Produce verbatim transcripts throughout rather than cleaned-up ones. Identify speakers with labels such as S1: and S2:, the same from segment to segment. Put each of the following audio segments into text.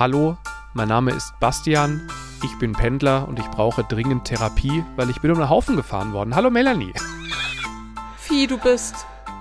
S1: Hallo, mein Name ist Bastian, ich bin Pendler und ich brauche dringend Therapie, weil ich bin um den Haufen gefahren worden. Hallo Melanie.
S2: Wie du bist.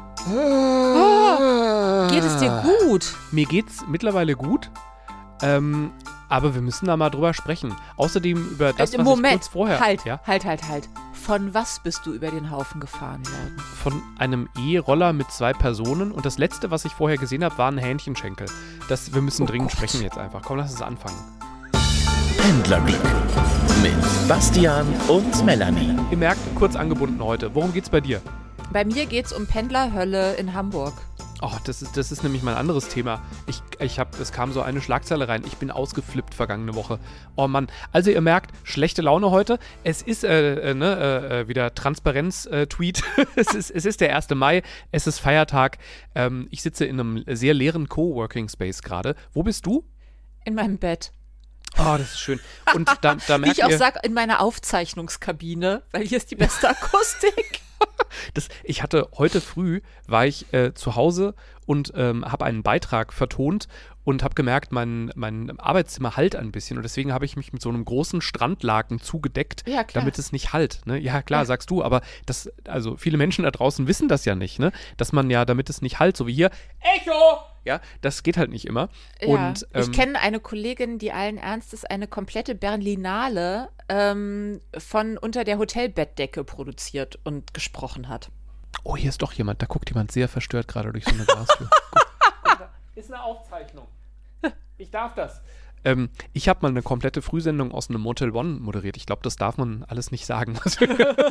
S2: Oh, geht es dir gut?
S1: Mir geht's mittlerweile gut, ähm, aber wir müssen da mal drüber sprechen. Außerdem über das,
S2: äh,
S1: was
S2: Moment,
S1: ich kurz vorher...
S2: halt,
S1: ja?
S2: halt, halt, halt. Von was bist du über den Haufen gefahren worden?
S1: Von einem E-Roller mit zwei Personen und das letzte, was ich vorher gesehen habe, war ein Hähnchenschenkel. Das, wir müssen
S2: Oh
S1: dringend
S2: Gott.
S1: sprechen jetzt einfach. Komm, lass uns anfangen.
S3: Pendlerglück mit Bastian und Melanie.
S1: Ihr merkt, kurz angebunden heute. Worum geht's bei dir?
S2: Bei mir geht's um Pendlerhölle in Hamburg.
S1: Oh, das ist, das ist nämlich mein anderes Thema. Ich, ich hab, es kam so eine Schlagzeile rein. Ich bin ausgeflippt vergangene Woche. Oh Mann. Also ihr merkt, schlechte Laune heute. Es ist äh, äh, ne, äh, wieder Transparenz-Tweet. es, ist, es ist der erste Mai. Es ist Feiertag. Ähm, ich sitze in einem sehr leeren Coworking-Space gerade. Wo bist du?
S2: In meinem Bett.
S1: Oh, das ist schön. Und da, da
S2: Wie
S1: merkt
S2: ich auch
S1: ihr,
S2: sage, in meiner Aufzeichnungskabine, weil hier ist die beste Akustik.
S1: das, ich hatte heute früh, war ich äh, zu Hause und ähm, habe einen Beitrag vertont und habe gemerkt, mein, mein Arbeitszimmer hallt ein bisschen und deswegen habe ich mich mit so einem großen Strandlaken zugedeckt,
S2: Ja, klar.
S1: damit es nicht hallt. Ne? Ja, klar,
S2: Ja.
S1: sagst du, aber das, also viele Menschen da draußen wissen das ja nicht, ne? Dass man ja, damit es nicht hallt, so wie hier, Echo! Ja, das geht halt nicht immer.
S2: Ja,
S1: Und, ähm,
S2: ich kenne eine Kollegin, die allen Ernstes eine komplette Berlinale ähm, von unter der Hotelbettdecke produziert und gesprochen hat.
S1: oh, hier ist doch jemand, da guckt jemand sehr verstört gerade durch so eine Glastür. Gut. Ist eine Aufzeichnung. Ich darf das. Ähm, ich habe mal eine komplette Frühsendung aus einem Motel One moderiert. Ich glaube, das darf man alles nicht sagen.
S2: Das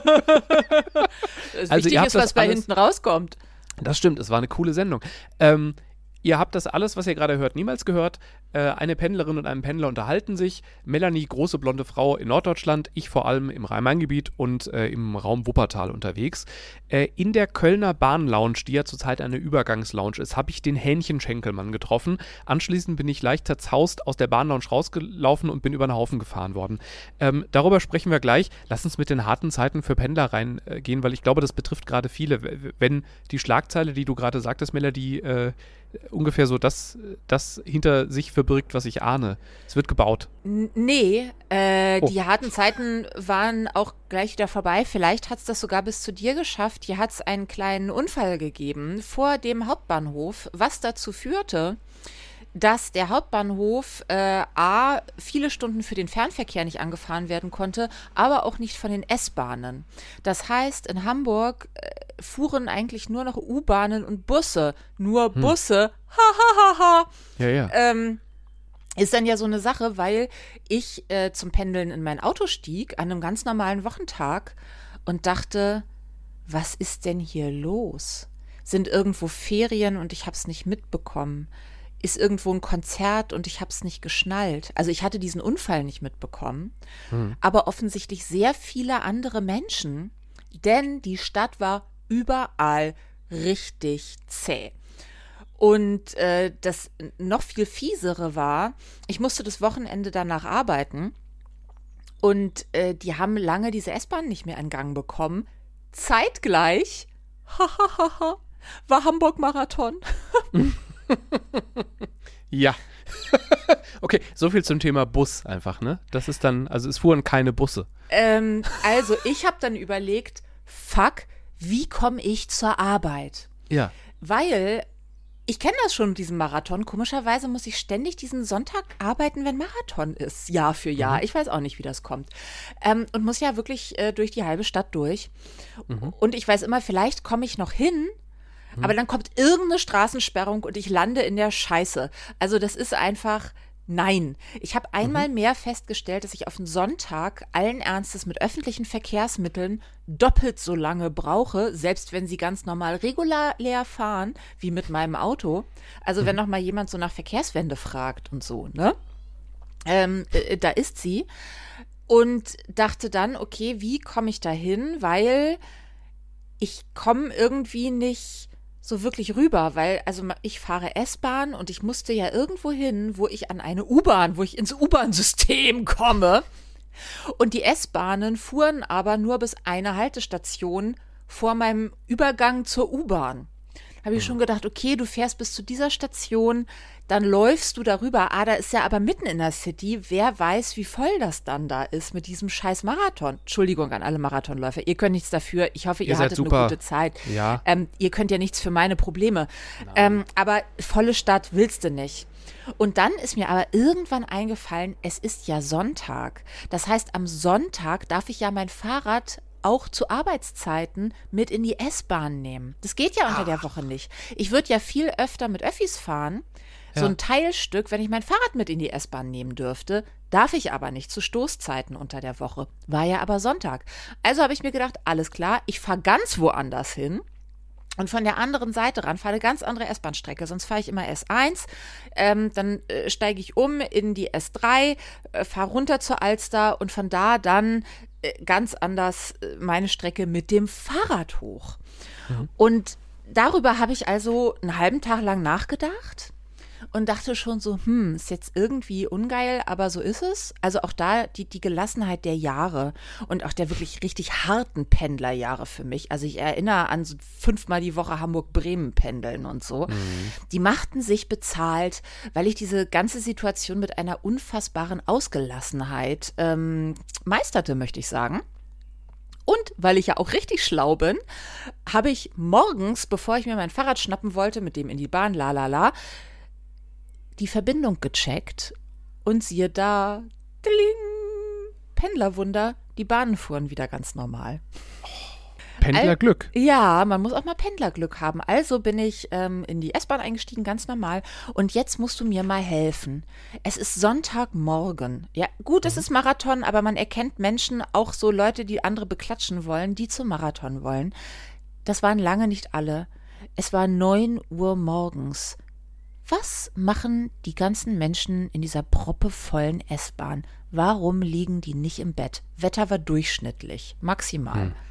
S1: Also
S2: Wichtig
S1: ihr habt
S2: ist, was
S1: das
S2: bei
S1: alles-
S2: hinten rauskommt.
S1: Das stimmt, es war eine coole Sendung. Ähm, ihr habt das alles, was ihr gerade hört, niemals gehört. Äh, eine Pendlerin und ein Pendler unterhalten sich. Melanie, große blonde Frau in Norddeutschland, ich vor allem im Rhein-Main-Gebiet und äh, im Raum Wuppertal unterwegs. Äh, in der Kölner Bahnlounge, die ja zurzeit eine Übergangslounge ist, habe ich den Hähnchenschenkelmann getroffen. Anschließend bin ich leicht zerzaust aus der Bahnlounge rausgelaufen und bin über den Haufen gefahren worden. Ähm, darüber sprechen wir gleich. Lass uns mit den harten Zeiten für Pendler reingehen, weil ich glaube, das betrifft gerade viele. W- Wenn die Schlagzeile, die du gerade sagtest, Melanie, äh, ungefähr so das, das hinter sich verbirgt, was ich ahne. Es wird gebaut.
S2: N- Nee, äh,
S1: Oh.
S2: die harten Zeiten waren auch gleich wieder vorbei. Vielleicht hat es das sogar bis zu dir geschafft. Hier hat es einen kleinen Unfall gegeben vor dem Hauptbahnhof, was dazu führte, dass der Hauptbahnhof äh, A, viele Stunden für den Fernverkehr nicht angefahren werden konnte, aber auch nicht von den S-Bahnen. Das heißt, in Hamburg äh, fuhren eigentlich nur noch U-Bahnen und Busse. Nur Busse. Ha, ha, ha, ha.
S1: Ja, ja.
S2: Ähm, ist dann ja so eine Sache, weil ich äh, zum Pendeln in mein Auto stieg an einem ganz normalen Wochentag und dachte, was ist denn hier los? Sind irgendwo Ferien und ich habe es nicht mitbekommen? Ist irgendwo ein Konzert und ich habe es nicht geschnallt? Also ich hatte diesen Unfall nicht mitbekommen, aber offensichtlich sehr viele andere Menschen, denn die Stadt war überall richtig zäh. Und äh, das noch viel fiesere war, ich musste das Wochenende danach arbeiten und äh, die haben lange diese S-Bahn nicht mehr in Gang bekommen. Zeitgleich, hahaha, war Hamburg-Marathon.
S1: Ja. Okay, so viel zum Thema Bus einfach, ne? Das ist dann, also es fuhren keine Busse.
S2: Ähm, also ich habe dann überlegt, fuck, wie komme ich zur Arbeit?
S1: Ja.
S2: Weil ich kenne das schon mit diesem Marathon. Komischerweise muss ich ständig diesen Sonntag arbeiten, wenn Marathon ist, Jahr für Jahr.
S1: Mhm.
S2: Ich weiß auch nicht, wie das kommt. Ähm, und muss ja wirklich äh, durch die halbe Stadt durch.
S1: Mhm.
S2: Und ich weiß immer, vielleicht komme ich noch hin, aber dann kommt irgendeine Straßensperrung und ich lande in der Scheiße. Also das ist einfach, nein. Ich habe einmal mehr festgestellt, dass ich auf den Sonntag allen Ernstes mit öffentlichen Verkehrsmitteln doppelt so lange brauche, selbst wenn sie ganz normal regulär fahren, wie mit meinem Auto. Also wenn noch mal jemand so nach Verkehrswende fragt und so, ne? Ähm, äh, da ist sie. Und dachte dann, okay, wie komme ich da hin? Weil ich komme irgendwie nicht so wirklich rüber, weil also ich fahre S-Bahn und ich musste ja irgendwo hin, wo ich an eine U-Bahn, wo ich ins U-Bahn-System komme. Und die S-Bahnen fuhren aber nur bis eine Haltestation vor meinem Übergang zur U-Bahn. Habe ich schon gedacht, okay, du fährst bis zu dieser Station, dann läufst du darüber. Ah, da ist ja aber mitten in der City. Wer weiß, wie voll das dann da ist mit diesem scheiß Marathon. Entschuldigung an alle Marathonläufer. Ihr könnt nichts dafür. Ich hoffe, ihr,
S1: ihr seid
S2: hattet
S1: super.
S2: eine gute Zeit.
S1: Ja.
S2: Ähm, ihr könnt ja nichts für meine Probleme. Ähm, aber volle Stadt willst du nicht. Und dann ist mir aber irgendwann eingefallen, es ist ja Sonntag. Das heißt, am Sonntag darf ich ja mein Fahrrad auch zu Arbeitszeiten mit in die S-Bahn nehmen. Das geht ja unter Ach. der Woche nicht. Ich würde ja viel öfter mit Öffis fahren. So
S1: Ja.
S2: ein Teilstück, wenn ich mein Fahrrad mit in die S-Bahn nehmen dürfte, darf ich aber nicht zu Stoßzeiten unter der Woche. War ja aber Sonntag. Also habe ich mir gedacht, alles klar, ich fahre ganz woanders hin. Und von der anderen Seite ran fahre eine ganz andere S-Bahn-Strecke. Sonst fahre ich immer S eins, ähm, dann äh, steige ich um in die S drei, äh, fahre runter zur Alster und von da dann äh, ganz anders äh, meine Strecke mit dem Fahrrad hoch. Mhm. Und darüber habe ich also einen halben Tag lang nachgedacht und dachte schon so, hm, ist jetzt irgendwie ungeil, aber so ist es. Also auch da die, die Gelassenheit der Jahre und auch der wirklich richtig harten Pendlerjahre für mich. Also ich erinnere an so fünfmal die Woche Hamburg-Bremen pendeln und so. Mhm. Die machten sich bezahlt, weil ich diese ganze Situation mit einer unfassbaren Ausgelassenheit ähm, meisterte, möchte ich sagen. Und weil ich ja auch richtig schlau bin, habe ich morgens, bevor ich mir mein Fahrrad schnappen wollte, mit dem in die Bahn, la la la, die Verbindung gecheckt und siehe da, dling, Pendlerwunder, die Bahnen fuhren wieder ganz normal.
S1: Pendlerglück.
S2: Al- ja, man muss auch mal Pendlerglück haben. Also bin ich ähm, in die S-Bahn eingestiegen, ganz normal. Und jetzt musst du mir mal helfen. Es ist Sonntagmorgen. Ja, gut, es ist Marathon, aber man erkennt Menschen, auch so Leute, die andere beklatschen wollen, die zum Marathon wollen. Das waren lange nicht alle. Es war neun Uhr morgens. Was machen die ganzen Menschen in dieser proppevollen S-Bahn? Warum liegen die nicht im Bett? Wetter war durchschnittlich, maximal.
S1: Hm.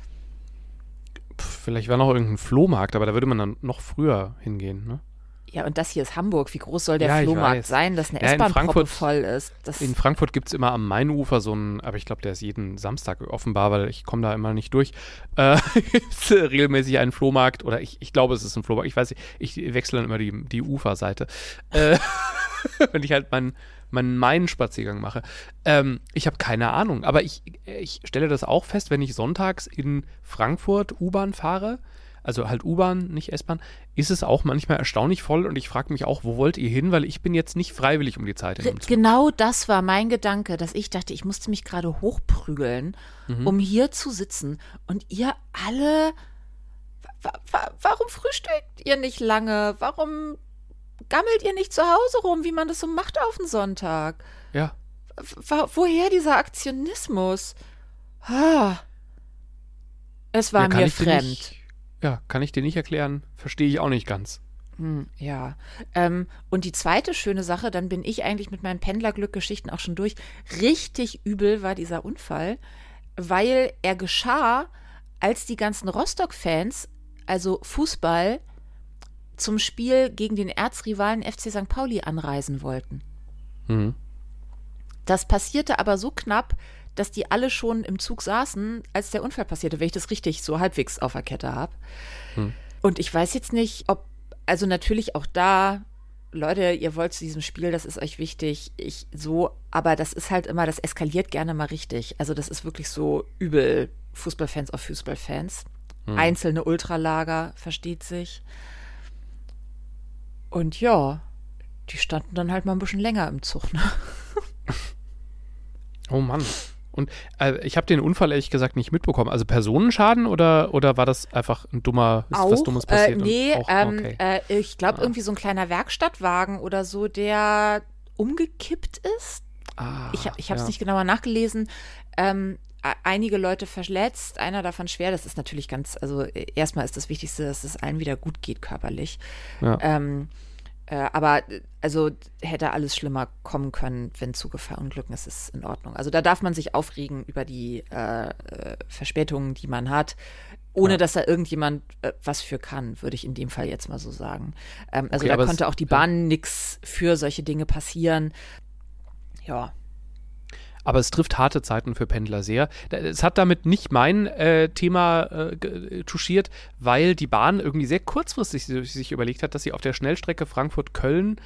S1: Pff, vielleicht war noch irgendein Flohmarkt, aber da würde man dann noch früher hingehen, ne?
S2: Ja, und das hier ist Hamburg. Wie groß soll der
S1: Ja, ich
S2: Flohmarkt
S1: weiß.
S2: sein, dass eine
S1: Ja, in
S2: S-Bahn
S1: Frankfurt-
S2: proppevoll ist? Das
S1: In Frankfurt gibt es immer am Mainufer so einen, aber ich glaube, der ist jeden Samstag offenbar, weil ich komme da immer nicht durch, äh, ist äh, regelmäßig ein Flohmarkt, oder ich, ich glaube, es ist ein Flohmarkt, ich weiß nicht, ich wechsle dann immer die, die Uferseite, äh, wenn ich halt meinen meinen Main-Spaziergang mache. Ähm, ich habe keine Ahnung, aber ich, ich stelle das auch fest, wenn ich sonntags in Frankfurt U-Bahn fahre, also halt U-Bahn, nicht S-Bahn, ist es auch manchmal erstaunlich voll und ich frage mich auch, wo wollt ihr hin, weil ich bin jetzt nicht freiwillig um die Zeit in dem Zug.
S2: Genau das war mein Gedanke, dass ich dachte, ich musste mich gerade hochprügeln,
S1: Mhm.
S2: um hier zu sitzen. Und ihr alle, wa wa warum frühstückt ihr nicht lange? Warum gammelt ihr nicht zu Hause rum, wie man das so macht auf den Sonntag?
S1: Ja.
S2: W woher dieser Aktionismus? Ah. Es war
S1: Ja, kann
S2: mir
S1: ich dir
S2: fremd.
S1: nicht- Ja, kann ich dir nicht erklären, verstehe ich auch nicht ganz.
S2: Hm, ja. Ähm, und die zweite schöne Sache, dann bin ich eigentlich mit meinen Pendlerglück-Geschichten auch schon durch. Richtig übel war dieser Unfall, weil er geschah, als die ganzen Rostock-Fans, also Fußball, zum Spiel gegen den Erzrivalen F C Sankt Pauli anreisen wollten.
S1: Mhm.
S2: Das passierte aber so knapp, dass die alle schon im Zug saßen, als der Unfall passierte, wenn ich das richtig so halbwegs auf der Kette habe.
S1: Hm.
S2: Und ich weiß jetzt nicht, ob, also natürlich auch da, Leute, ihr wollt zu diesem Spiel, das ist euch wichtig, ich so, aber das ist halt immer, das eskaliert gerne mal richtig. Also das ist wirklich so übel Fußballfans auf Fußballfans.
S1: Hm.
S2: Einzelne Ultralager, versteht sich. Und ja, die standen dann halt mal ein bisschen länger im Zug, ne?
S1: Oh Mann. Und äh, ich habe den Unfall ehrlich gesagt nicht mitbekommen. Also Personenschaden oder, oder war das einfach ein dummer, ist
S2: Auch,
S1: was Dummes passiert?
S2: Äh, nee,
S1: auch,
S2: ähm,
S1: okay.
S2: äh, ich glaube
S1: Ah.
S2: irgendwie so ein kleiner Werkstattwagen oder so, der umgekippt ist.
S1: ah,
S2: Ich, hab- ich habe es
S1: ja.
S2: nicht genauer nachgelesen. Ähm, e- einige Leute verletzt, einer davon schwer. Das ist natürlich ganz, also äh, erstmal ist das Wichtigste, dass es allen wieder gut geht körperlich.
S1: Ja.
S2: Ähm, äh, aber äh, also hätte alles schlimmer kommen können, wenn Züge verunglücken, ist es in Ordnung. Also da darf man sich aufregen über die äh, äh, Verspätungen, die man hat, ohne
S1: Ja.
S2: dass da irgendjemand äh, was für kann, würde ich in dem Fall jetzt mal so sagen. Ähm, also
S1: Okay,
S2: da
S1: aber es-
S2: konnte auch die
S1: ja.
S2: Bahn nix für solche Dinge passieren. Ja.
S1: Aber es trifft harte Zeiten für Pendler sehr. Da- Es hat damit nicht mein äh, Thema äh, ge- touchiert, weil die Bahn irgendwie sehr kurzfristig si- sich überlegt hat, dass sie auf der Schnellstrecke Frankfurt-Köln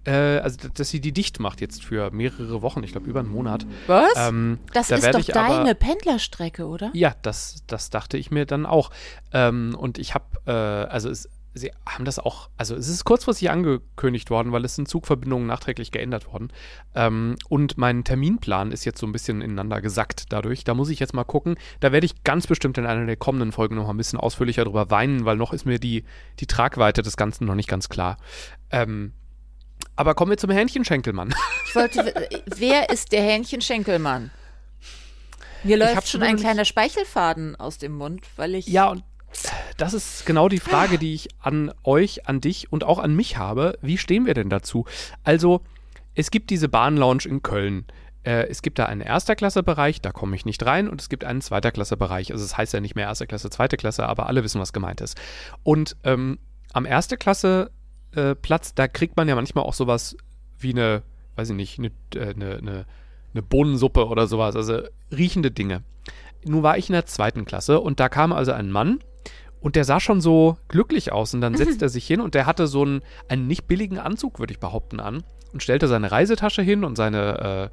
S1: Äh, also, dass sie die dicht macht jetzt für mehrere Wochen, ich glaube über einen Monat.
S2: Was?
S1: Ähm,
S2: das
S1: da
S2: ist
S1: werd
S2: doch
S1: ich
S2: deine
S1: aber,
S2: Pendlerstrecke, oder?
S1: Ja, das, das dachte ich mir dann auch. Ähm, und ich habe, äh, also es, sie haben das auch, also es ist kurzfristig angekündigt worden, weil es sind Zugverbindungen nachträglich geändert worden. Ähm, und mein Terminplan ist jetzt so ein bisschen ineinander gesackt dadurch. Da muss ich jetzt mal gucken. Da werde ich ganz bestimmt in einer der kommenden Folgen noch mal ein bisschen ausführlicher drüber weinen, weil noch ist mir die, die Tragweite des Ganzen noch nicht ganz klar. Ähm, aber kommen wir zum Hähnchenschenkelmann.
S2: Ich wollte, wer ist der Hähnchenschenkelmann? Mir läuft schon ein kleiner Speichelfaden aus dem Mund, weil ich...
S1: Ja, und das ist genau die Frage, die ich an euch, an dich und auch an mich habe. Wie stehen wir denn dazu? Also, es gibt diese Bahnlounge in Köln. Äh, es gibt da einen Erster-Klasse-Bereich, da komme ich nicht rein. Und es gibt einen Zweiter-Klasse-Bereich. Also, es heißt ja nicht mehr Erste Klasse, Zweite Klasse, aber alle wissen, was gemeint ist. Und ähm, am Erste-Klasse-Platz, da kriegt man ja manchmal auch sowas wie eine, weiß ich nicht, eine, eine, eine, eine Bohnensuppe oder sowas. Also, riechende Dinge. Nun war ich in der zweiten Klasse und da kam also ein Mann und der sah schon so glücklich aus und dann setzt er sich hin und der hatte so einen, einen nicht billigen Anzug, würde ich behaupten, an und stellte seine Reisetasche hin und seine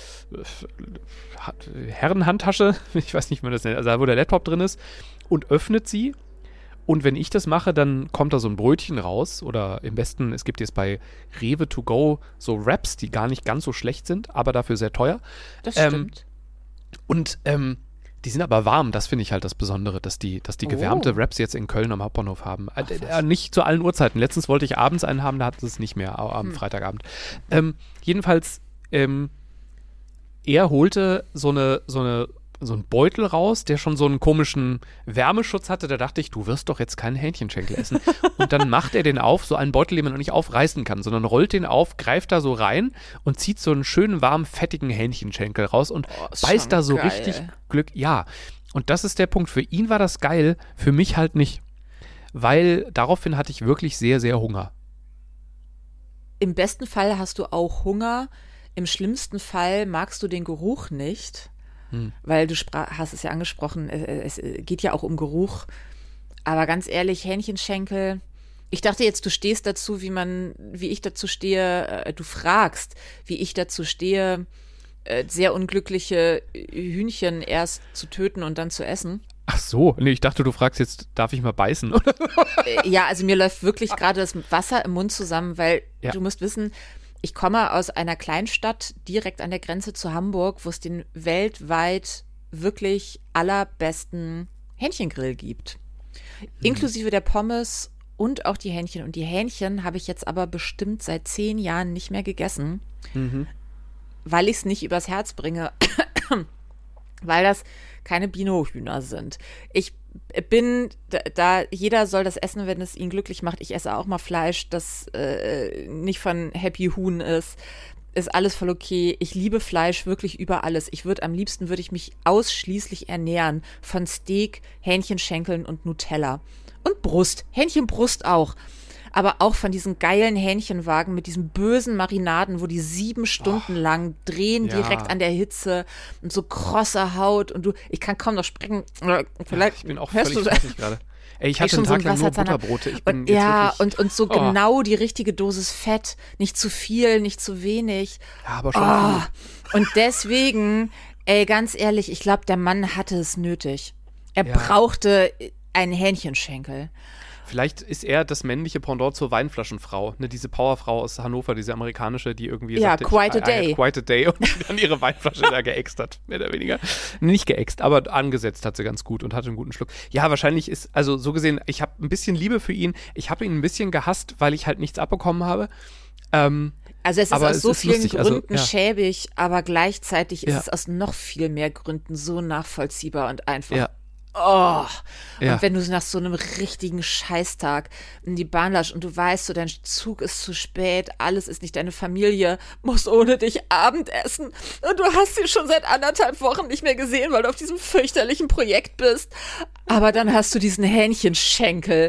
S1: äh, Herrenhandtasche, ich weiß nicht, wie man das nennt, also da, wo der Laptop drin ist, und öffnet sie. Und wenn ich das mache, dann kommt da so ein Brötchen raus oder im besten, es gibt jetzt bei Rewe to go so Wraps, die gar nicht ganz so schlecht sind, aber dafür sehr teuer.
S2: Das
S1: ähm,
S2: stimmt.
S1: Und ähm, die sind aber warm, das finde ich halt das Besondere, dass die, dass die gewärmte
S2: Oh.
S1: Wraps jetzt in Köln am Hauptbahnhof haben.
S2: Ach,
S1: äh,
S2: was.
S1: äh, nicht zu allen Uhrzeiten. Letztens wollte ich abends einen haben, da hatten sie es nicht mehr, am
S2: Hm.
S1: Freitagabend. Ähm, jedenfalls, ähm, er holte so eine, so eine, so einen Beutel raus, der schon so einen komischen Wärmeschutz hatte. Da dachte ich, du wirst doch jetzt keinen Hähnchenschenkel essen. Und dann macht er den auf, so einen Beutel, den man noch nicht aufreißen kann, sondern rollt den auf, greift da so rein und zieht so einen schönen, warmen, fettigen Hähnchenschenkel raus und
S2: Oh, ist
S1: beißt
S2: schon
S1: da so
S2: geil.
S1: richtig Glück. Ja, und das ist der Punkt. Für ihn war das geil, für mich halt nicht. Weil daraufhin hatte ich wirklich sehr, sehr Hunger.
S2: Im besten Fall hast du auch Hunger. Im schlimmsten Fall magst du den Geruch nicht,
S1: Hm.
S2: weil du spra- hast es ja angesprochen, es, es geht ja auch um Geruch. Aber ganz ehrlich, Hähnchenschenkel, ich dachte jetzt, du stehst dazu, wie man, wie ich dazu stehe, äh, du fragst, wie ich dazu stehe, äh, sehr unglückliche Hühnchen erst zu töten und dann zu essen.
S1: Ach so, nee, ich dachte, du fragst jetzt, darf ich mal beißen? Oder?
S2: Äh, Ja, also mir läuft wirklich gerade das Wasser im Mund zusammen, weil
S1: Ja.
S2: du musst wissen, ich komme aus einer Kleinstadt direkt an der Grenze zu Hamburg, wo es den weltweit wirklich allerbesten Hähnchengrill gibt. Inklusive der Pommes und auch die Hähnchen. Und die Hähnchen habe ich jetzt aber bestimmt seit zehn Jahren nicht mehr gegessen,
S1: Mhm.
S2: weil ich es nicht übers Herz bringe, weil das keine Bino-Hühner sind. Ich bin da, da, jeder soll das essen, wenn es ihn glücklich macht. Ich esse auch mal Fleisch, das äh, nicht von Happy Huhn ist. Ist alles voll okay. Ich liebe Fleisch wirklich über alles. Ich würde am liebsten würde ich mich ausschließlich ernähren von Steak, Hähnchenschenkeln und Nutella. Und Brust. Hähnchenbrust auch. Aber auch von diesen geilen Hähnchenwagen mit diesen bösen Marinaden, wo die sieben Stunden lang drehen,
S1: ja.
S2: direkt an der Hitze und so krosse Haut und du, ich kann kaum noch sprechen. Oder vielleicht
S1: Ich bin auch
S2: hörst
S1: völlig
S2: du
S1: fertig gerade. Ey, ich
S2: Ey,
S1: hatte
S2: schon
S1: einen
S2: so
S1: Tag
S2: ein
S1: lang nur
S2: Wasserzahner.
S1: Butterbrote. Ich bin
S2: Und,
S1: jetzt
S2: ja,
S1: wirklich,
S2: und, und so
S1: Oh.
S2: genau die richtige Dosis Fett. Nicht zu viel, nicht zu wenig.
S1: Ja, aber schon
S2: Oh.
S1: viel.
S2: Und deswegen, ey, ganz ehrlich, ich glaube, der Mann hatte es nötig. Er
S1: Ja.
S2: brauchte einen Hähnchenschenkel.
S1: Vielleicht ist er das männliche Pendant zur Weinflaschenfrau. Ne, diese Powerfrau aus Hannover, diese amerikanische, die irgendwie
S2: Ja,
S1: sagte,
S2: quite a
S1: I, I
S2: day.
S1: had quite a day und die dann ihre Weinflasche da geäxt hat, mehr oder weniger. Nicht geäxt, aber angesetzt hat sie ganz gut und hatte einen guten Schluck. Ja, wahrscheinlich ist, also so gesehen, ich habe ein bisschen Liebe für ihn. Ich habe ihn ein bisschen gehasst, weil ich halt nichts abbekommen habe. Ähm,
S2: Also es ist
S1: Aber
S2: aus
S1: es
S2: so
S1: ist
S2: vielen
S1: lustig, also,
S2: Gründen
S1: ja.
S2: schäbig, aber gleichzeitig ist
S1: Ja.
S2: es aus noch viel mehr Gründen so nachvollziehbar und einfach.
S1: ja,
S2: Oh. Und
S1: Ja.
S2: wenn du nach so einem richtigen Scheißtag in die Bahn läufst und du weißt, so dein Zug ist zu spät, alles ist nicht, deine Familie muss ohne dich Abendessen und du hast sie schon seit anderthalb Wochen nicht mehr gesehen, weil du auf diesem fürchterlichen Projekt bist. Aber dann hast du diesen Hähnchenschenkel.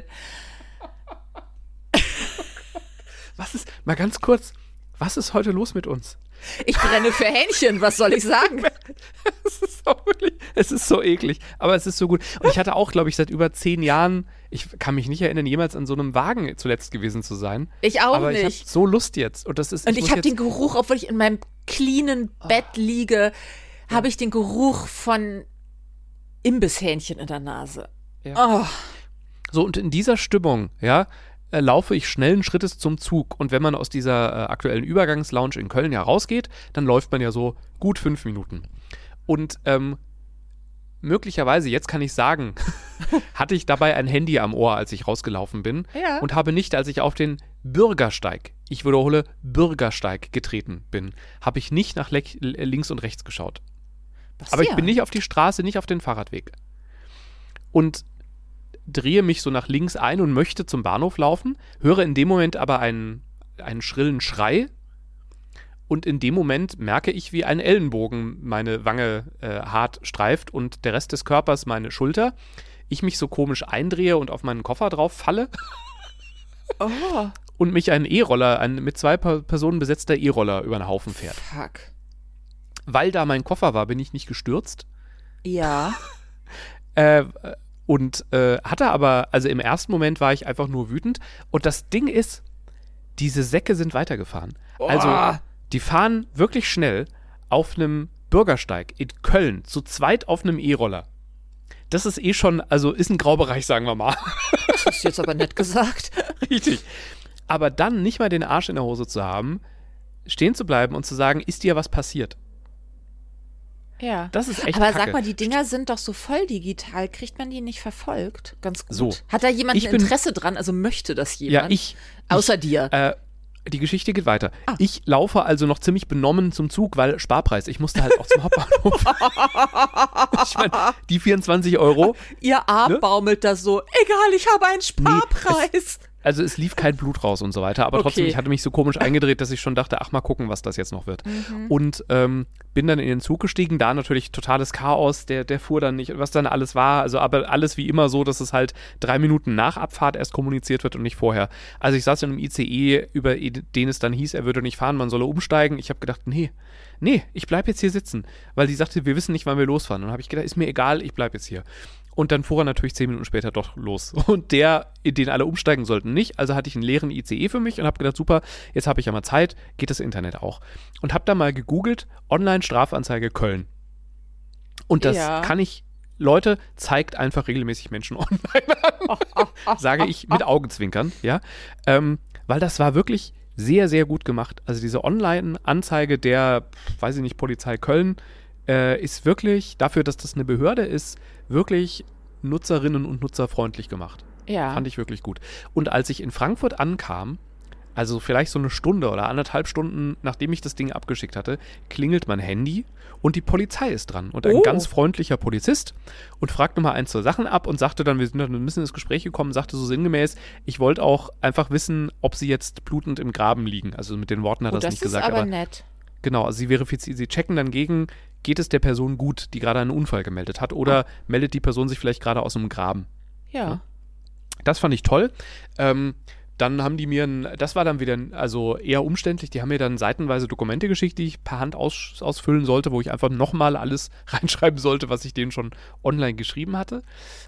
S1: was ist, mal ganz kurz, was ist heute los mit uns?
S2: Ich brenne für Hähnchen, was soll ich sagen?
S1: Es ist auch wirklich, es ist so eklig, aber es ist so gut. Und ich hatte auch, glaube ich, seit über zehn Jahren, Ich kann mich nicht erinnern, jemals an so einem Wagen zuletzt gewesen zu sein.
S2: Ich auch
S1: aber
S2: nicht.
S1: Aber ich habe so Lust jetzt. Und, das ist,
S2: Und
S1: ich,
S2: ich
S1: muss
S2: habe
S1: jetzt-
S2: den Geruch, obwohl ich in meinem cleanen Bett liege, habe ich den Geruch von Imbisshähnchen in der Nase.
S1: Ja.
S2: Oh.
S1: So, und in dieser Stimmung, ja, äh, laufe ich schnellen Schrittes zum Zug. Und wenn man aus dieser äh, aktuellen Übergangslounge in Köln ja rausgeht, dann läuft man ja so gut fünf Minuten. Und ähm, möglicherweise, jetzt kann ich sagen, hatte ich dabei ein Handy am Ohr, als ich rausgelaufen bin.
S2: Ja.
S1: Und habe nicht, als ich auf den Bürgersteig, ich wiederhole, Bürgersteig getreten bin, habe ich nicht nach le- links und rechts geschaut. Aber ich bin nicht auf die Straße, nicht auf den Fahrradweg. Und drehe mich so nach links ein und möchte zum Bahnhof laufen, höre in dem Moment aber einen, einen schrillen Schrei und in dem Moment merke ich, wie ein Ellenbogen meine Wange äh, hart streift und der Rest des Körpers meine Schulter. Ich mich so komisch eindrehe und auf meinen Koffer drauf falle
S2: Oh,
S1: und mich ein E-Roller, ein mit zwei Pa- Personen besetzter E-Roller über den Haufen fährt.
S2: fuck.
S1: Weil da mein Koffer war, bin ich nicht gestürzt.
S2: Ja.
S1: Äh, und äh, hatte aber, also im ersten Moment war ich einfach nur wütend. Und das Ding ist, diese Säcke sind weitergefahren.
S2: Oh.
S1: Also, die fahren wirklich schnell auf einem Bürgersteig in Köln, zu zweit auf einem E-Roller. Das ist eh schon, also ist ein Graubereich, sagen wir mal.
S2: Das hast du jetzt aber nett gesagt.
S1: Richtig. Aber dann nicht mal den Arsch in der Hose zu haben, stehen zu bleiben und zu sagen, ist dir was passiert?
S2: Ja.
S1: Das ist echt
S2: Aber
S1: kacke.
S2: sag mal, die Dinger sind doch so voll digital. Kriegt man die nicht verfolgt? Ganz gut.
S1: So.
S2: Hat da jemand
S1: Ich
S2: ein
S1: bin-
S2: Interesse dran? Also möchte das
S1: Ja,
S2: jemand?
S1: ich.
S2: Außer
S1: ich,
S2: dir.
S1: Äh, die Geschichte geht weiter.
S2: Ah.
S1: Ich laufe also noch ziemlich benommen zum Zug, weil Sparpreis. Ich musste halt auch zum Hauptbahnhof. Ich meine, die vierundzwanzig Euro.
S2: Ihr Arm
S1: ne?
S2: baumelt da so. Egal, ich habe einen Sparpreis.
S1: Also es lief kein Blut raus und so weiter, aber
S2: Okay.
S1: trotzdem, ich hatte mich so komisch eingedreht, dass ich schon dachte, ach mal gucken, was das jetzt noch wird.
S2: Mhm.
S1: Und ähm, bin dann in den Zug gestiegen, da natürlich totales Chaos, der, der fuhr dann nicht, was dann alles war, also aber alles wie immer so, dass es halt drei Minuten nach Abfahrt erst kommuniziert wird und nicht vorher. Also ich saß in einem I C E, über den es dann hieß, er würde nicht fahren, man solle umsteigen. Ich habe gedacht, nee, nee, ich bleib jetzt hier sitzen, weil die sagte, wir wissen nicht, wann wir losfahren. Und dann habe ich gedacht, ist mir egal, ich bleib jetzt hier. Und dann fuhr er natürlich zehn Minuten später doch los. Und der, in den alle umsteigen sollten, nicht. Also hatte ich einen leeren I C E für mich und habe gedacht, super, jetzt habe ich ja mal Zeit, geht das Internet auch. Und habe da mal gegoogelt, Online-Strafanzeige Köln. Und das
S2: Ja.
S1: kann ich, Leute, zeigt einfach regelmäßig Menschen online an. Sage ich mit Augenzwinkern, ja. Ähm, weil das war wirklich sehr, sehr gut gemacht. Also diese Online-Anzeige der, weiß ich nicht, Polizei Köln, äh, ist wirklich, dafür, dass das eine Behörde ist, wirklich nutzerinnen- und nutzerfreundlich gemacht.
S2: Ja.
S1: Fand ich wirklich gut. Und als ich in Frankfurt ankam, also vielleicht so eine Stunde oder anderthalb Stunden, nachdem ich das Ding abgeschickt hatte, klingelt mein Handy und die Polizei ist dran. Und ein
S2: Oh.
S1: ganz freundlicher Polizist und fragt nochmal ein, zwei Sachen ab und sagte dann, wir sind dann ein bisschen ins Gespräch gekommen, sagte so sinngemäß, ich wollte auch einfach wissen, ob sie jetzt blutend im Graben liegen. Also mit den Worten hat
S2: Oh,
S1: er es
S2: das
S1: nicht
S2: ist
S1: gesagt,
S2: aber
S1: aber
S2: nett.
S1: genau, also sie verifizieren, sie checken dann gegen, geht es der Person gut, die gerade einen Unfall gemeldet hat, oder meldet die Person sich vielleicht gerade aus einem Graben.
S2: Ja.
S1: Das fand ich toll. Ähm, dann haben die mir, ein, das war dann wieder also eher umständlich, die haben mir dann seitenweise Dokumente geschickt, die ich per Hand aus, ausfüllen sollte, wo ich einfach nochmal alles reinschreiben sollte, was ich denen schon online geschrieben hatte.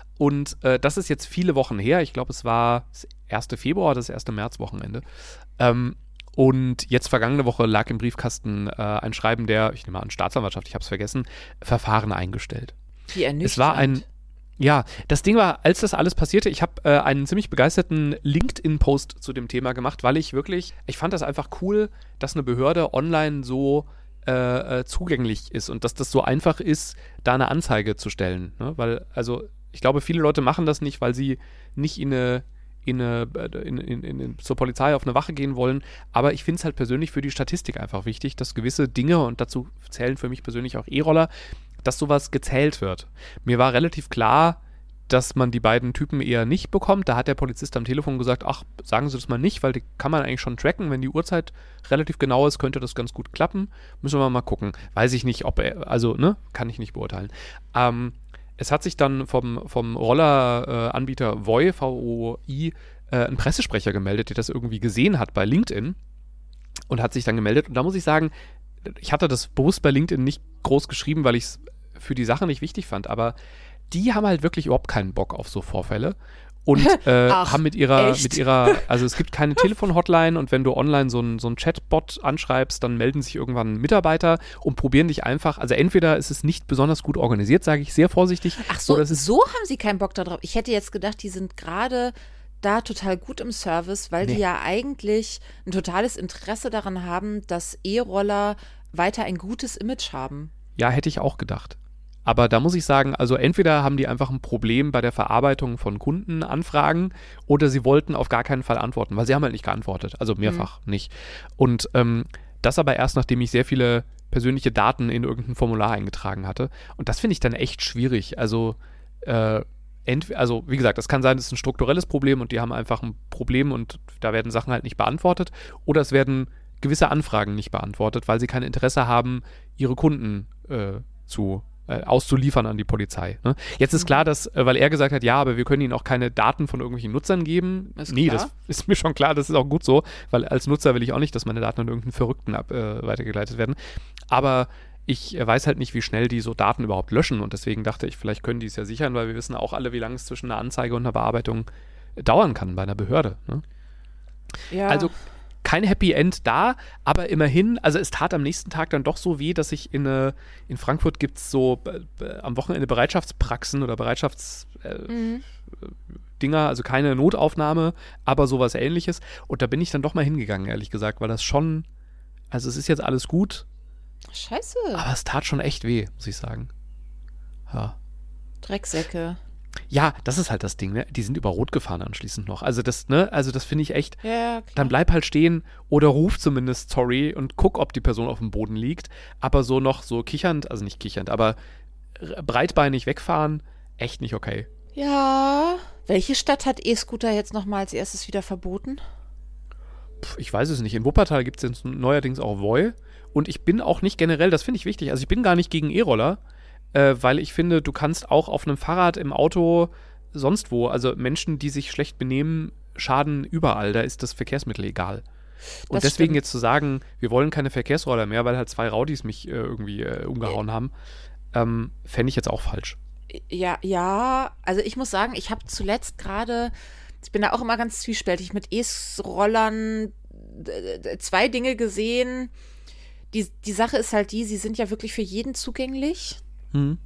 S1: Und äh, das ist jetzt viele Wochen her. Ich glaube, es war das erste Februar, das erste Märzwochenende. Ähm, Und jetzt vergangene Woche lag im Briefkasten äh, ein Schreiben der, ich nehme an, Staatsanwaltschaft, ich habe es vergessen, Verfahren eingestellt.
S2: Wie ernüchternd.
S1: Es war ein, ja, das Ding war, als das alles passierte, ich habe äh, einen ziemlich begeisterten LinkedIn-Post zu dem Thema gemacht, weil ich wirklich, ich fand das einfach cool, dass eine Behörde online so äh, äh, zugänglich ist und dass das so einfach ist, da eine Anzeige zu stellen. Ne? Weil, also, ich glaube, viele Leute machen das nicht, weil sie nicht in eine In eine, in, in, in, zur Polizei auf eine Wache gehen wollen, aber ich finde es halt persönlich für die Statistik einfach wichtig, dass gewisse Dinge, und dazu zählen für mich persönlich auch E-Roller, dass sowas gezählt wird. Mir war relativ klar, dass man die beiden Typen eher nicht bekommt. Da hat der Polizist am Telefon gesagt, ach, sagen Sie das mal nicht, weil die kann man eigentlich schon tracken. Wenn die Uhrzeit relativ genau ist, könnte das ganz gut klappen. Müssen wir mal gucken. Weiß ich nicht, ob er, also, ne, kann ich nicht beurteilen. Ähm, Es hat sich dann vom, vom Rolleranbieter äh, Voi, V O I, äh, ein Pressesprecher gemeldet, der das irgendwie gesehen hat bei LinkedIn und hat sich dann gemeldet. Und da muss ich sagen, ich hatte das bewusst bei LinkedIn nicht groß geschrieben, weil ich es für die Sache nicht wichtig fand, aber die haben halt wirklich überhaupt keinen Bock auf so Vorfälle. und äh,
S2: Ach,
S1: haben mit ihrer,
S2: echt?
S1: mit ihrer, also es gibt keine Telefon-Hotline und wenn du online so einen so einen Chatbot anschreibst, dann melden sich irgendwann Mitarbeiter und probieren dich einfach, also entweder ist es nicht besonders gut organisiert, sage ich sehr vorsichtig.
S2: Ach so,
S1: oder es ist
S2: so haben sie keinen Bock darauf. Ich hätte jetzt gedacht, die sind gerade da total gut im Service, weil
S1: Nee.
S2: die ja eigentlich ein totales Interesse daran haben, dass E-Roller weiter ein gutes Image haben.
S1: Ja, hätte ich auch gedacht. Aber da muss ich sagen, also entweder haben die einfach ein Problem bei der Verarbeitung von Kundenanfragen oder sie wollten auf gar keinen Fall antworten, weil sie haben halt nicht geantwortet, also mehrfach nicht. Und ähm, das aber erst, nachdem ich sehr viele persönliche Daten in irgendein Formular eingetragen hatte. Und das finde ich dann echt schwierig. Also, äh, ent- also wie gesagt, es kann sein, es ist ein strukturelles Problem und die haben einfach ein Problem und da werden Sachen halt nicht beantwortet. Oder es werden gewisse Anfragen nicht beantwortet, weil sie kein Interesse haben, ihre Kunden äh, zu äh, auszuliefern an die Polizei. Ne? Jetzt ist klar, dass, äh, weil er gesagt hat, ja, aber wir können ihnen auch keine Daten von irgendwelchen Nutzern geben.
S2: Ist
S1: nee,
S2: klar.
S1: das ist mir schon klar, das ist auch gut so, weil als Nutzer will ich auch nicht, dass meine Daten an irgendeinen Verrückten ab, äh, weitergeleitet werden. Aber ich äh, weiß halt nicht, wie schnell die so Daten überhaupt löschen und deswegen dachte ich, vielleicht können die es ja sichern, weil wir wissen auch alle, wie lange es zwischen einer Anzeige und einer Bearbeitung äh, dauern kann bei einer Behörde. Ne?
S2: Ja.
S1: Also kein Happy End da, aber immerhin, also es tat am nächsten Tag dann doch so weh, dass ich in, eine, in Frankfurt gibt es so äh, am Wochenende Bereitschaftspraxen oder Bereitschaftsdinger, äh,
S2: Mhm.
S1: Dinger, also keine Notaufnahme, aber sowas Ähnliches. Und da bin ich dann doch mal hingegangen, ehrlich gesagt, weil das schon, also es ist jetzt alles gut,
S2: Scheiße.
S1: aber es tat schon echt weh, muss ich sagen. Ja.
S2: Drecksäcke.
S1: Ja, das ist halt das Ding, ne? Die sind über Rot gefahren anschließend noch. Also das, ne, also das finde ich echt.
S2: Ja, klar.
S1: Dann bleib halt stehen oder ruf zumindest sorry und guck, ob die Person auf dem Boden liegt. Aber so noch so kichernd, also nicht kichernd, aber r- breitbeinig wegfahren, echt nicht okay.
S2: Ja. Welche Stadt hat E-Scooter jetzt nochmal als erstes wieder verboten?
S1: Pff, ich weiß es nicht. In Wuppertal gibt es jetzt neuerdings auch Voi. Und ich bin auch nicht generell, das finde ich wichtig, also ich bin gar nicht gegen E-Roller, äh, weil ich finde, du kannst auch auf einem Fahrrad, im Auto, sonst wo, also Menschen, die sich schlecht benehmen, schaden überall. Da ist das Verkehrsmittel egal. Und
S2: Das
S1: deswegen
S2: stimmt.
S1: jetzt zu sagen, wir wollen keine Verkehrsroller mehr, weil halt zwei Raudis mich äh, irgendwie äh, umgehauen haben, ähm, fände ich jetzt auch falsch.
S2: Ja, ja, also ich muss sagen, ich habe zuletzt gerade, ich bin da auch immer ganz zwiespältig mit E-Rollern d- d- zwei Dinge gesehen. Die, die Sache ist halt die, sie sind ja wirklich für jeden zugänglich
S1: Hm.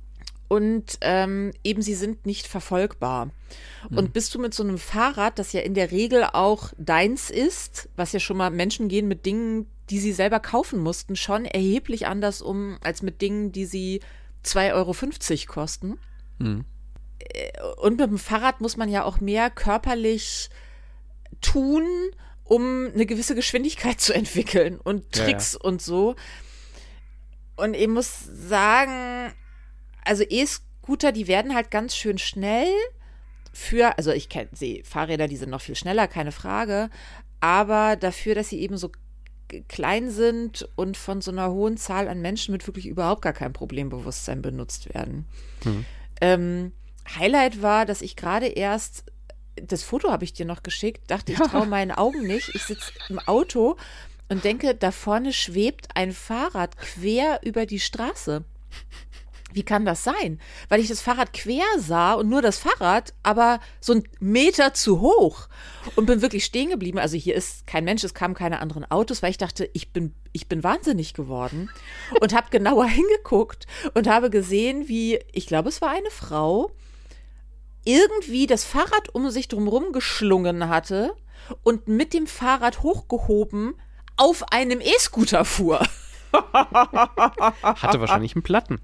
S2: und ähm, eben sie sind nicht verfolgbar. Und bist du mit so einem Fahrrad, das ja in der Regel auch deins ist, was ja schon mal Menschen gehen mit Dingen, die sie selber kaufen mussten, schon erheblich anders um, als mit Dingen, die sie zwei Euro fünfzig kosten.
S1: Hm.
S2: Und mit dem Fahrrad muss man ja auch mehr körperlich tun, um eine gewisse Geschwindigkeit zu entwickeln und
S1: Ja,
S2: Tricks und so. Und ich muss sagen, also E-Scooter, die werden halt ganz schön schnell für, also ich kenne sie, Fahrräder, die sind noch viel schneller, keine Frage, aber dafür, dass sie eben so k- klein sind und von so einer hohen Zahl an Menschen mit wirklich überhaupt gar kein Problembewusstsein benutzt werden.
S1: Mhm.
S2: Ähm, Highlight war, dass ich gerade erst, das Foto habe ich dir noch geschickt, dachte, ich traue meinen Augen nicht. Ich sitze im Auto und denke, da vorne schwebt ein Fahrrad quer über die Straße. Wie kann das sein? Weil ich das Fahrrad quer sah und nur das Fahrrad, aber so einen Meter zu hoch und bin wirklich stehen geblieben. Also hier ist kein Mensch, es kamen keine anderen Autos, weil ich dachte, ich bin, ich bin wahnsinnig geworden und habe genauer hingeguckt und habe gesehen, wie, ich glaube, es war eine Frau, irgendwie das Fahrrad um sich drumherum geschlungen hatte und mit dem Fahrrad hochgehoben auf einem E-Scooter fuhr.
S1: Hatte wahrscheinlich einen Platten.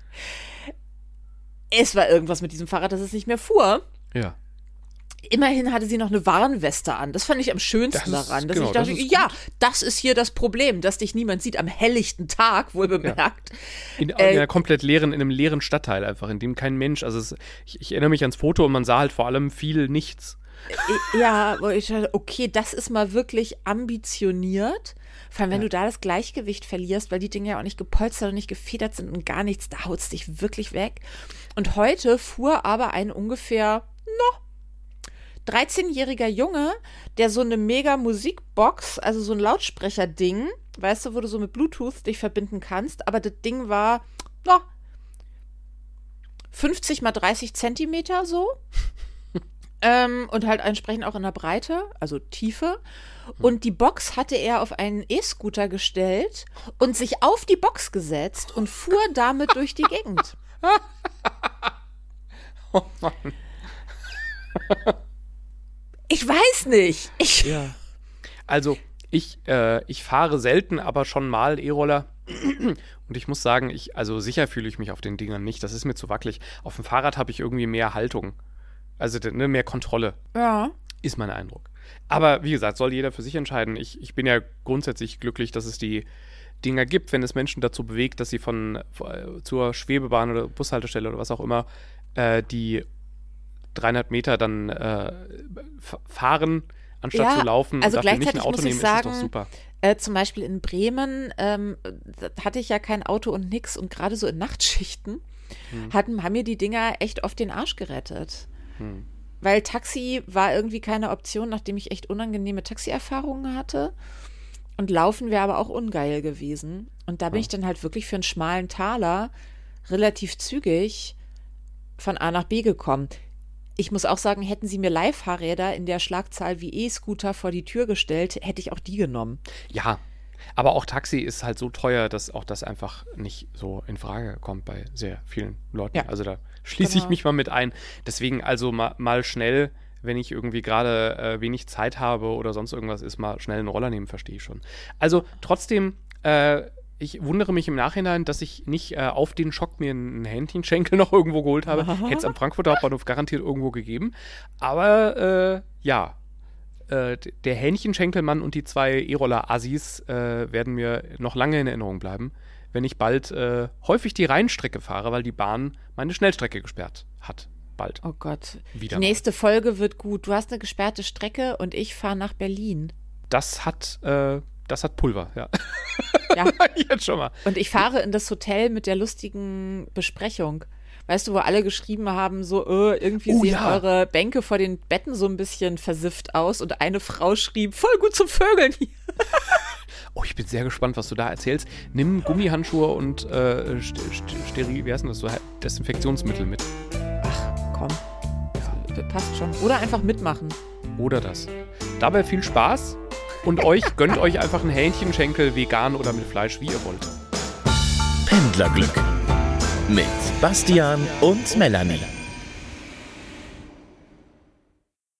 S2: Es war irgendwas mit diesem Fahrrad, dass es nicht mehr fuhr.
S1: Ja.
S2: Immerhin hatte sie noch eine Warnweste an. Das fand ich am schönsten
S1: Das ist-
S2: daran. Dass
S1: genau,
S2: ich dachte,
S1: das ist
S2: ja, das ist hier das Problem, dass dich niemand sieht am helllichten Tag, wohl bemerkt.
S1: In, in
S2: Äh,
S1: einer komplett leeren, in einem leeren Stadtteil einfach, in dem kein Mensch, also es, ich, ich erinnere mich ans Foto und man sah halt vor allem viel nichts.
S2: Ja, wo ich dachte, okay, das ist mal wirklich ambitioniert. Vor allem, wenn
S1: Ja.
S2: du da das Gleichgewicht verlierst, weil die Dinge ja auch nicht gepolstert und nicht gefedert sind und gar nichts, da haut es dich wirklich weg. Und heute fuhr aber ein ungefähr, no, dreizehnjähriger Junge, der so eine mega Musikbox, also so ein Lautsprecherding, weißt du, wo du so mit Bluetooth dich verbinden kannst, aber das Ding war, no, fünfzig mal dreißig Zentimeter so. Ähm, und halt entsprechend auch in der Breite, also Tiefe. Und die Box hatte er auf einen E-Scooter gestellt und sich auf die Box gesetzt und fuhr damit durch die Gegend.
S1: Oh Mann.
S2: Ich weiß nicht. Ich
S1: Ja. Also, ich, äh, ich fahre selten, aber schon mal E-Roller. Und ich muss sagen, ich, also sicher fühle ich mich auf den Dingern nicht. Das ist mir zu wackelig. Auf dem Fahrrad habe ich irgendwie mehr Haltung. Also ne, mehr Kontrolle.
S2: Ja.
S1: Ist mein Eindruck. Aber wie gesagt, soll jeder für sich entscheiden. Ich, ich bin ja grundsätzlich glücklich, dass es die Dinger gibt, wenn es Menschen dazu bewegt, dass sie von äh, zur Schwebebahn oder Bushaltestelle oder was auch immer äh, die dreihundert Meter dann äh, f- fahren, anstatt
S2: Ja,
S1: zu laufen
S2: also
S1: und dafür nicht ein
S2: gleichzeitig
S1: Auto
S2: muss ich
S1: nehmen,
S2: sagen,
S1: ist es doch super.
S2: Äh, zum Beispiel in Bremen ähm, da hatte ich ja kein Auto und nix. Und gerade so in Nachtschichten
S1: Hm.
S2: hatten, haben mir die Dinger echt oft den Arsch gerettet.
S1: Hm.
S2: Weil Taxi war irgendwie keine Option, nachdem ich echt unangenehme Taxi-Erfahrungen hatte. Und Laufen wäre aber auch ungeil gewesen. Und da bin
S1: Ja.
S2: ich dann halt wirklich für einen schmalen Taler relativ zügig von A nach B gekommen. Ich muss auch sagen, hätten sie mir Leihfahrräder in der Schlagzahl wie E-Scooter vor die Tür gestellt, hätte ich auch die genommen.
S1: Ja, aber auch Taxi ist halt so teuer, dass auch das einfach nicht so in Frage kommt bei sehr vielen Leuten.
S2: Ja.
S1: Also da schließe
S2: Genau.
S1: ich mich mal mit ein. Deswegen also mal, mal schnell, wenn ich irgendwie gerade äh, wenig Zeit habe oder sonst irgendwas ist, mal schnell einen Roller nehmen, verstehe ich schon. Also trotzdem, äh, ich wundere mich im Nachhinein, dass ich nicht äh, auf den Schock mir einen Hähnchenschenkel noch irgendwo geholt habe. Hätte es am Frankfurter Hauptbahnhof garantiert irgendwo gegeben. Aber äh, ja, äh, d- der Hähnchenschenkelmann und die zwei E-Roller-Assis äh, werden mir noch lange in Erinnerung bleiben, wenn ich bald äh, häufig die Rheinstrecke fahre, weil die Bahn meine Schnellstrecke gesperrt hat. Bald.
S2: Oh Gott.
S1: Wieder
S2: Die nächste Folge wird gut. Du hast eine gesperrte Strecke und ich fahre nach Berlin.
S1: Das hat, äh, das hat Pulver, ja.
S2: Ja.
S1: Jetzt schon mal.
S2: Und ich fahre in das Hotel mit der lustigen Besprechung. Weißt du, wo alle geschrieben haben, so, äh, irgendwie
S1: Oh,
S2: sehen
S1: ja.
S2: eure Bänke vor den Betten so ein bisschen versifft aus. Und eine Frau schrieb, voll gut zum Vögeln hier.
S1: Oh, ich bin sehr gespannt, was du da erzählst. Nimm Gummihandschuhe und äh, st st Steril, wie heißt denn das so? Desinfektionsmittel mit.
S2: Komm, das passt schon. Oder einfach mitmachen.
S1: Oder das. Dabei viel Spaß und euch gönnt euch einfach einen Hähnchenschenkel, vegan oder mit Fleisch, wie ihr wollt.
S3: Pendlerglück mit Bastian und Melanie.